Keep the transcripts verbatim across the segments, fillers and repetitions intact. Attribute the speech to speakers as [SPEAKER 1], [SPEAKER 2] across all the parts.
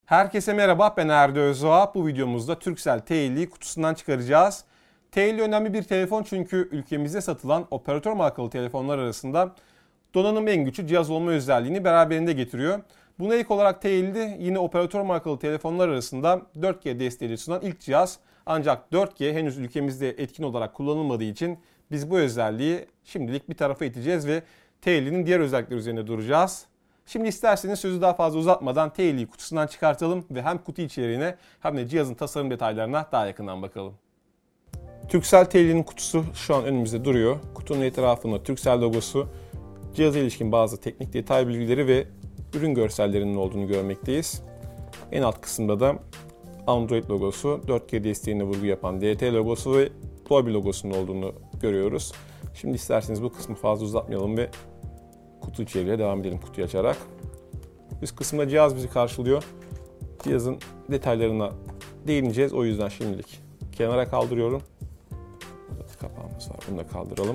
[SPEAKER 1] Herkese merhaba, ben Erdi Özdoğa. Bu videomuzda Turkcell T elliyi kutusundan çıkaracağız. T elli önemli bir telefon çünkü ülkemizde satılan operatör markalı telefonlar arasında donanım en güçlü cihaz olma özelliğini beraberinde getiriyor. Buna ilk olarak T elli yine operatör markalı telefonlar arasında dört G desteği sunan ilk cihaz. Ancak dört G henüz ülkemizde etkin olarak kullanılmadığı için biz bu özelliği şimdilik bir tarafa iteceğiz ve T ellinin diğer özellikleri üzerinde duracağız. Şimdi isterseniz sözü daha fazla uzatmadan T elliyi kutusundan çıkartalım ve hem kutu içeriğine hem de cihazın tasarım detaylarına daha yakından bakalım. Turkcell T ellinin kutusu şu an önümüzde duruyor. Kutunun etrafında Turkcell logosu, cihaza ilişkin bazı teknik detay bilgileri ve ürün görsellerinin olduğunu görmekteyiz. En alt kısımda da Android logosu, dört G desteğine vurgu yapan D T logosu ve Dolby logosunun olduğunu görüyoruz. Şimdi isterseniz bu kısmı fazla uzatmayalım ve kutu içeriğine devam edelim kutuyu açarak. Üst kısımda cihaz bizi karşılıyor. Cihazın detaylarına değineceğiz. O yüzden şimdilik kenara kaldırıyorum. Burada kapağımız var. Bunu da kaldıralım.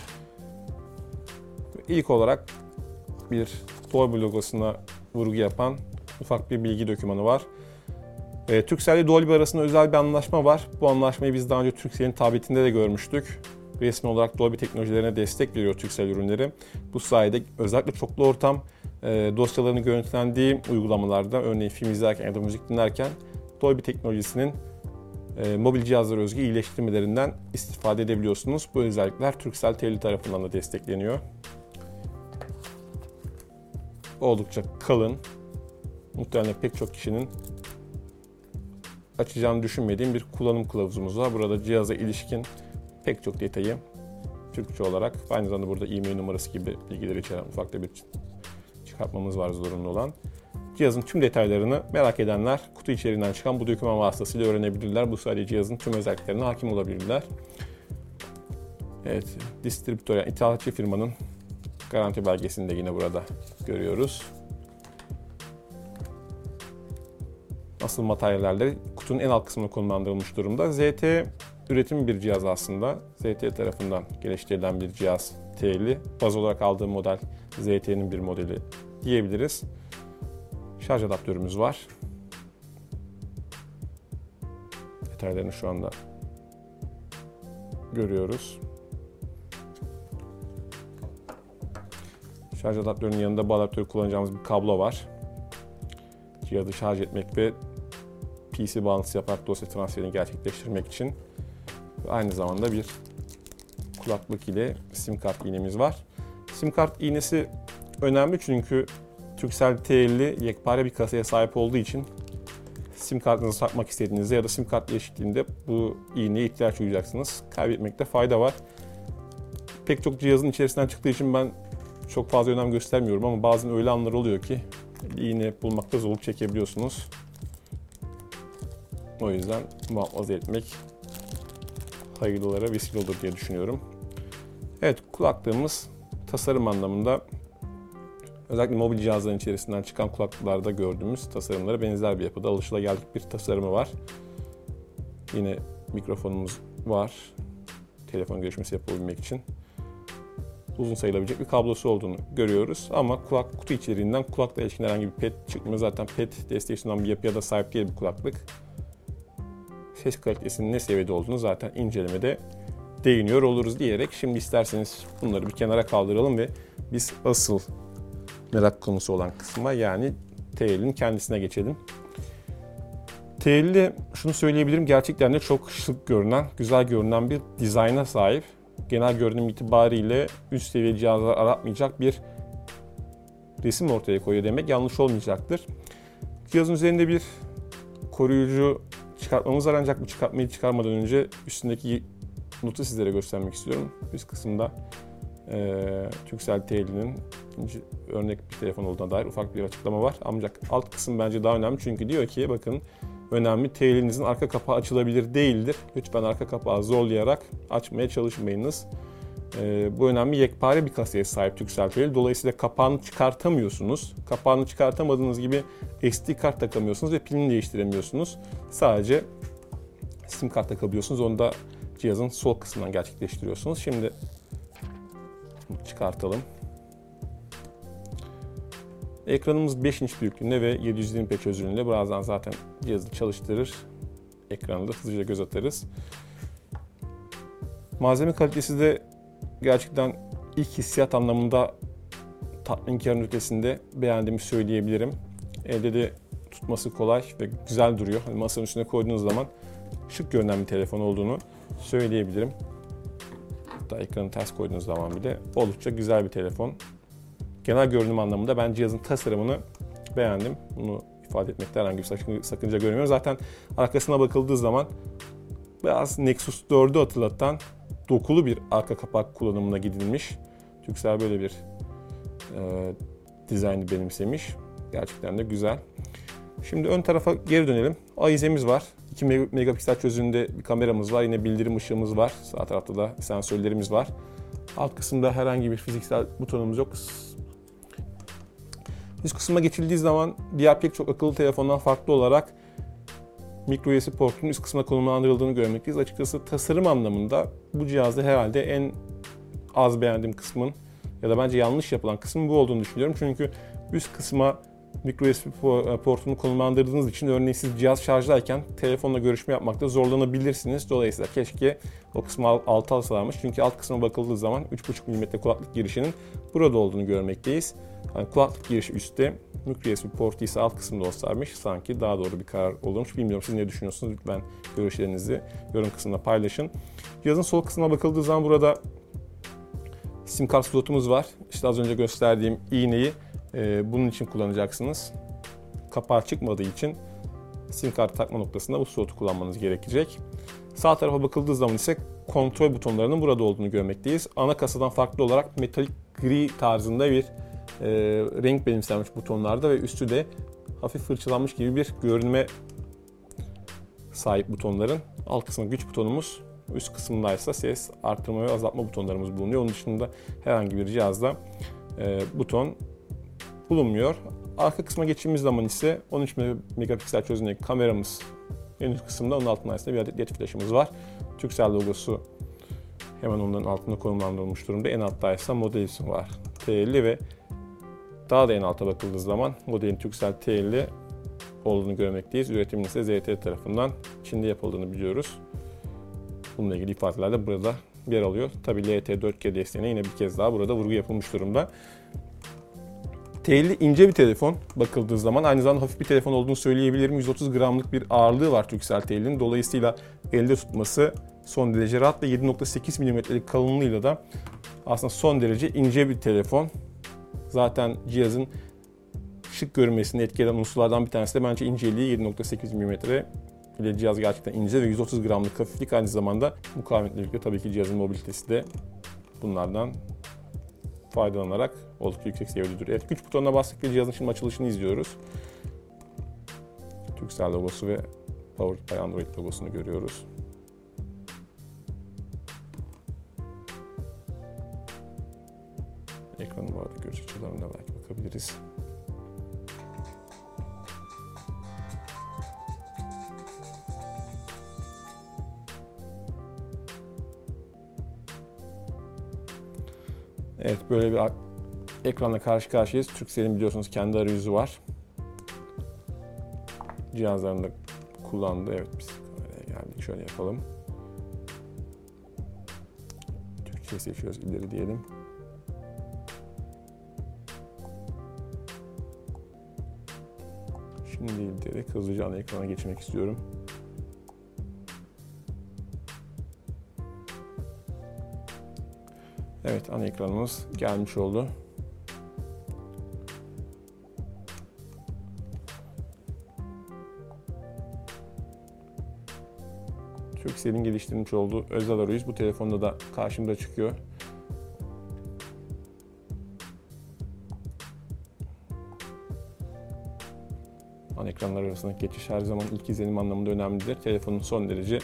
[SPEAKER 1] İlk olarak bir Dolby logosuna vurgu yapan ufak bir bilgi dokümanı var. E, Turkcell ile Dolby arasında özel bir anlaşma var. Bu anlaşmayı biz daha önce Turkcell'in tabletinde de görmüştük. Resmi olarak Dolby teknolojilerine destek veriyor Turkcell ürünleri. Bu sayede özellikle çoklu ortam e, dosyalarının görüntülendiği uygulamalarda, örneğin film izlerken ya da müzik dinlerken Dolby teknolojisinin e, mobil cihazlara özgü iyileştirmelerinden istifade edebiliyorsunuz. Bu özellikler Turkcell T elli tarafından da destekleniyor. Oldukça kalın, muhtemelen pek çok kişinin açacağını düşünmediğim bir kullanım kılavuzumuz var. Burada cihaza ilişkin pek çok detayı Türkçe olarak, aynı zamanda burada e-mail numarası gibi bilgileri içeren ufak da bir çıkartmamız var zorunlu olan. Cihazın tüm detaylarını merak edenler kutu içeriğinden çıkan bu doküman vasıtasıyla öğrenebilirler. Bu sayede cihazın tüm özelliklerine hakim olabilirler. Evet, distribütör, yani ithalatçı firmanın garanti belgesini de yine burada görüyoruz. Asıl materyaller kutunun en alt kısmına konumlandırılmış durumda. Z T üretim bir cihaz aslında. Z T tarafından geliştirilen bir cihaz T elli. Baz olarak aldığım model Z T'nin bir modeli diyebiliriz. Şarj adaptörümüz var. Detaylarını şu anda görüyoruz. Şarj adaptörünün yanında bu adaptörü kullanacağımız bir kablo var. Cihazı şarj etmek ve P C bağlantısı yaparak dosya transferini gerçekleştirmek için. Aynı zamanda bir kulaklık ile sim kart iğnemiz var. Sim kart iğnesi önemli çünkü Turkcell T elli yekpare bir kasaya sahip olduğu için sim kartınızı takmak istediğinizde ya da sim kart değişikliğinde bu iğneye ihtiyaç duyacaksınız. Kaybetmekte fayda var. Pek çok cihazın içerisinden çıktığı için ben çok fazla önem göstermiyorum ama bazen öyle anlar oluyor ki iğne bulmakta zorluk çekebiliyorsunuz. O yüzden muhafaza etmek hayırlılara vesile olur diye düşünüyorum. Evet, kulaklığımız tasarım anlamında özellikle mobil cihazların içerisinden çıkan kulaklıklarda gördüğümüz tasarımlara benzer bir yapıda, alışılageldik bir tasarımı var. Yine mikrofonumuz var. Telefon görüşmesi yapabilmek için. Uzun sayılabilecek bir kablosu olduğunu görüyoruz. Ama kulak kutu içeriğinden kulakla ilişkin herhangi bir pet çıkmıyor. Zaten pet desteği sunan bir yapıya da sahip değil bu kulaklık. Ses kalitesinin ne seviyede olduğunu zaten incelemede değiniyor oluruz diyerek şimdi isterseniz bunları bir kenara kaldıralım ve biz asıl merak konusu olan kısma, yani T ellinin kendisine geçelim. T elli, şunu söyleyebilirim, gerçekten de çok şık görünen, güzel görünen bir dizayna sahip. Genel görünüm itibariyle üst seviye cihazlar aratmayacak bir resim ortaya koyuyor demek yanlış olmayacaktır. Cihazın üzerinde bir koruyucu çıkartmamız var, ancak bu çıkartmayı çıkarmadan önce üstündeki notu sizlere göstermek istiyorum. Üst kısımda e, Turkcell T ellinin örnek bir telefon olduğuna dair ufak bir açıklama var. Ancak alt kısım bence daha önemli çünkü diyor ki bakın, önemli, T ellinizin arka kapağı açılabilir değildir. Lütfen arka kapağı zorlayarak açmaya çalışmayınız. Ee, bu önemli, yekpare bir kasaya sahip Turkcell T elli. Dolayısıyla kapağını çıkartamıyorsunuz. Kapağını çıkartamadığınız gibi S D kart takamıyorsunuz ve pilini değiştiremiyorsunuz. Sadece sim kart takabiliyorsunuz. Onu da cihazın sol kısmından gerçekleştiriyorsunuz. Şimdi çıkartalım. Ekranımız beş inç büyüklüğünde ve yedi yüz yirmi p çözünürlüğünde. Birazdan zaten cihazı çalıştırır. Ekranı da hızlıca göz atarız. Malzeme kalitesi de gerçekten ilk hissiyat anlamında tatminkarın ötesinde beğendiğimi söyleyebilirim. Elde de tutması kolay ve güzel duruyor. Hani masanın üstüne koyduğunuz zaman şık görünen bir telefon olduğunu söyleyebilirim. Hatta ekranı ters koyduğunuz zaman bile oldukça güzel bir telefon. Genel görünüm anlamında ben cihazın tasarımını beğendim. Bunu ifade etmekte herhangi bir sakınca görmüyorum. Zaten arkasına bakıldığı zaman biraz Nexus dördü hatırlatan dokulu bir arka kapak kullanımına gidilmiş. Turkcell böyle bir e, dizaynı benimsemiş. Gerçekten de güzel. Şimdi ön tarafa geri dönelim. Ahizemiz var. iki megapiksel çözünürlüğünde bir kameramız var. Yine bildirim ışığımız var. Sağ tarafta da sensörlerimiz var. Alt kısımda herhangi bir fiziksel butonumuz yok. Üst kısma geçildiği zaman diğer pek çok akıllı telefondan farklı olarak micro U S B portunun üst kısmına konumlandırıldığını görmekteyiz. Açıkçası tasarım anlamında bu cihazda herhalde en az beğendiğim kısmın ya da bence yanlış yapılan kısmın bu olduğunu düşünüyorum. Çünkü üst kısma micro U S B portunu konumlandırdığınız için örneğin siz cihaz şarjdayken telefonla görüşme yapmakta zorlanabilirsiniz. Dolayısıyla keşke o kısmı alta alsalarmış. Çünkü alt kısma bakıldığı zaman üç buçuk milimetre kulaklık girişinin burada olduğunu görmekteyiz. Yani kulaklık girişi üstte, micro U S B portu ise alt kısımda olsaymış sanki daha doğru bir karar olurmuş. Bilmiyorum siz ne düşünüyorsunuz? Lütfen görüşlerinizi yorum kısmında paylaşın. Cihazın sol kısmına bakıldığı zaman burada sim kart slotumuz var. İşte az önce gösterdiğim iğneyi e, bunun için kullanacaksınız. Kapağı çıkmadığı için sim kart takma noktasında bu slotu kullanmanız gerekecek. Sağ tarafa bakıldığı zaman ise kontrol butonlarının burada olduğunu görmekteyiz. Ana kasadan farklı olarak metalik gri tarzında bir e, renk benimsenmiş butonlarda ve üstü de hafif fırçalanmış gibi bir görünüme sahip butonların. Alt kısmında güç butonumuz, üst kısmındaysa ses artırma ve azaltma butonlarımız bulunuyor. Onun dışında herhangi bir cihazda e, buton bulunmuyor. Arka kısma geçtiğimiz zaman ise on üç megapiksel çözünürlüğündeki kameramız en üst kısımda, onun altında ise bir adet led flaşımız var. Turkcell logosu hemen onların altında konumlandırılmış durumda. En altta ise model ismi var. T elli ve daha da en alta bakıldığı zaman modelin Turkcell T elli olduğunu görmekteyiz. Üretiminin ise Z T tarafından Çin'de yapıldığını biliyoruz. Bununla ilgili ifadeler de burada yer alıyor. Tabii L T dört K desteğine yine bir kez daha burada vurgu yapılmış durumda. T elli ince bir telefon bakıldığı zaman, aynı zamanda hafif bir telefon olduğunu söyleyebilirim. yüz otuz gramlık bir ağırlığı var Turkcell T ellinin. Dolayısıyla elde tutması son derece rahat ve yedi nokta sekiz milimetrelik kalınlığıyla da aslında son derece ince bir telefon. Zaten cihazın şık görünmesini etkileyen unsurlardan bir tanesi de bence inceliği. Yedi nokta sekiz milimetre ile cihaz gerçekten ince ve yüz otuz gramlık hafiflik, aynı zamanda mukavemetle birlikte tabii ki cihazın mobilitesi de bunlardan faydalanarak oldukça yüksek seviyededir. Evet, güç butonuna bastık ve cihazın şimdi açılışını izliyoruz. Turkcell logosu ve Powered by Android logosunu görüyoruz. Ekranın bu arada görüş açılarına belki bakabiliriz. Evet, böyle bir ekranla karşı karşıyayız. Turkcell'in biliyorsunuz kendi arayüzü var. Cihazlarında kullandığı, evet biz kameraya geldik, şöyle yapalım. Türkçe seçiyoruz, ileri diyelim. Şimdi diyerek hızlıca ana ekrana geçmek istiyorum. Evet, ana ekranımız gelmiş oldu. Turkcell'in geliştirmiş olduğu özel arayüz bu telefonda da karşımda çıkıyor. Ana ekranlar arasındaki geçiş her zaman ilk izlenim anlamında önemlidir. Telefonun son derece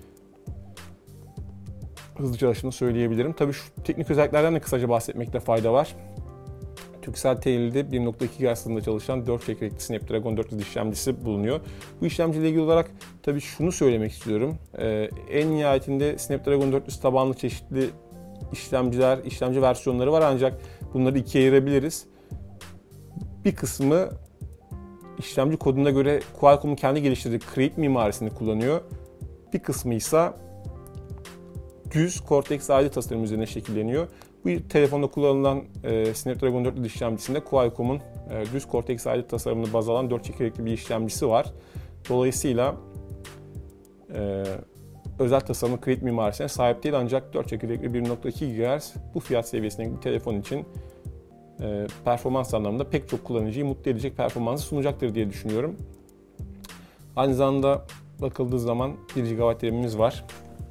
[SPEAKER 1] hızlı çalıştığını söyleyebilirim. Tabii şu teknik özelliklerden de kısaca bahsetmekte fayda var. Turkcell T ellide bir nokta iki gigahertz hızında çalışan dört çekirdekli Snapdragon dört yüz işlemcisi bulunuyor. Bu işlemciyle ilgili olarak tabii şunu söylemek istiyorum. Ee, en nihayetinde Snapdragon dört yüz tabanlı çeşitli işlemciler, işlemci versiyonları var, ancak bunları ikiye ayırabiliriz. Bir kısmı işlemci koduna göre Qualcomm'un kendi geliştirdiği Create mimarisini kullanıyor. Bir kısmı ise düz Cortex A yedi tasarım üzerine şekilleniyor. Bu telefonda kullanılan e, Snapdragon dört işlemcisinde Qualcomm'un e, düz Cortex A yedi tasarımını baz alan dört çekirdekli bir işlemcisi var. Dolayısıyla e, özel tasarımlı Create mimarisine sahip değil, ancak dört çekirdekli bir nokta iki gigahertz bu fiyat seviyesindeki bir telefon için e, performans anlamında pek çok kullanıcıyı mutlu edecek performansı sunacaktır diye düşünüyorum. Aynı zamanda bakıldığı zaman bir gigabayt RAM'imiz var.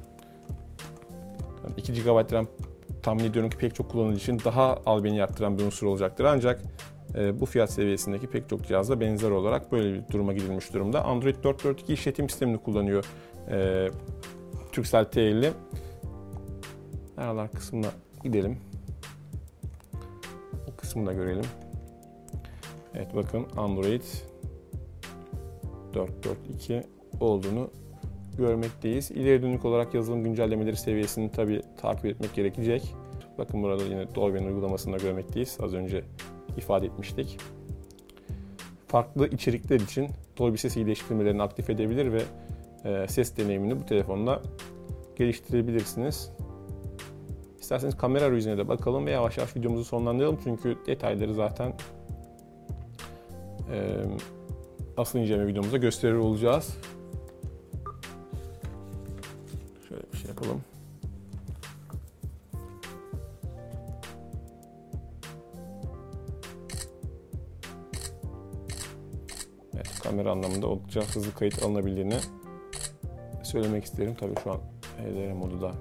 [SPEAKER 1] Yani iki gigabayt RAM tahmin ediyorum ki pek çok kullanıcı için daha albenini arttıran bir unsur olacaktır. Ancak e, bu fiyat seviyesindeki pek çok cihazla benzer olarak böyle bir duruma gidilmiş durumda. Android dört nokta dört nokta iki işletim sistemini kullanıyor e, Turkcell T elli. Ayarlar kısmına gidelim. O kısmını da görelim. Evet, bakın Android dört nokta dört nokta iki olduğunu görmekteyiz. İleri dönük olarak yazılım güncellemeleri seviyesini tabii takip etmek gerekecek. Bakın burada yine Dolby'nin uygulamasını da görmekteyiz. Az önce ifade etmiştik. Farklı içerikler için Dolby ses iyileştirmelerini aktif edebilir ve e, ses deneyimini bu telefonda geliştirebilirsiniz. İsterseniz kamera arayüzüne de bakalım ve yavaş yavaş videomuzu sonlandıralım. Çünkü detayları zaten e, asıl inceleme videomuzda gösterir olacağız. Şöyle bir şey yapalım. Evet, kamera anlamında oldukça hızlı kayıt alınabildiğini söylemek isterim. Tabii şu an H D R modu da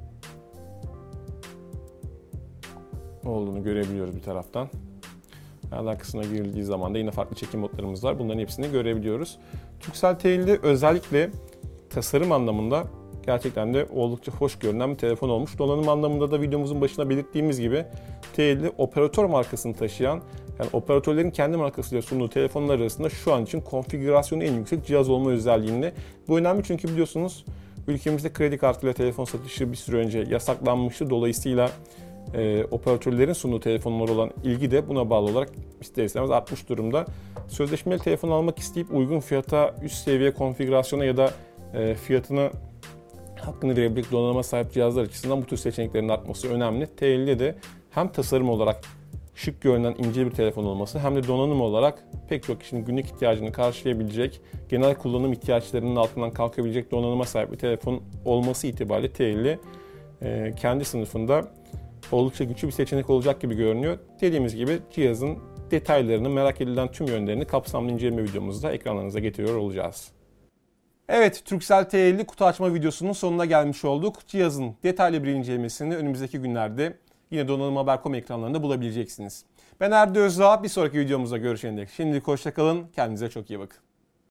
[SPEAKER 1] olduğunu görebiliyoruz bir taraftan. Ayarlar kısmına girildiği zaman da yine farklı çekim modlarımız var. Bunların hepsini görebiliyoruz. Turkcell T elli özellikle tasarım anlamında gerçekten de oldukça hoş görünen bir telefon olmuş. Donanım anlamında da videomuzun başına belirttiğimiz gibi T elli operatör markasını taşıyan, yani operatörlerin kendi markasıyla sunduğu telefonlar arasında şu an için konfigürasyonu en yüksek cihaz olma özelliğinde. Bu önemli çünkü biliyorsunuz ülkemizde kredi kartıyla telefon satışı bir süre önce yasaklanmıştı. Dolayısıyla e, operatörlerin sunduğu telefonlara olan ilgi de buna bağlı olarak ister istemez artmış durumda. Sözleşmeli telefon almak isteyip uygun fiyata, üst seviye konfigürasyona ya da e, fiyatını hakkını verebilecek donanıma sahip cihazlar açısından bu tür seçeneklerin artması önemli. T elli'de de hem tasarım olarak şık görünen ince bir telefon olması hem de donanım olarak pek çok kişinin günlük ihtiyacını karşılayabilecek, genel kullanım ihtiyaçlarının altından kalkabilecek donanıma sahip bir telefon olması itibariyle T elli e, kendi sınıfında oldukça güçlü bir seçenek olacak gibi görünüyor. Dediğimiz gibi cihazın detaylarını, merak edilen tüm yönlerini kapsamlı inceleme videomuzda ekranlarınıza getiriyor olacağız. Evet, Turkcell T elli kutu açma videosunun sonuna gelmiş olduk. Cihazın detaylı bir incelemesini önümüzdeki günlerde yine donanım haber nokta com ekranlarında bulabileceksiniz. Ben Erdi Özdağ, bir sonraki videomuzda görüşene dek şimdilik hoşça kalın, kendinize çok iyi bakın.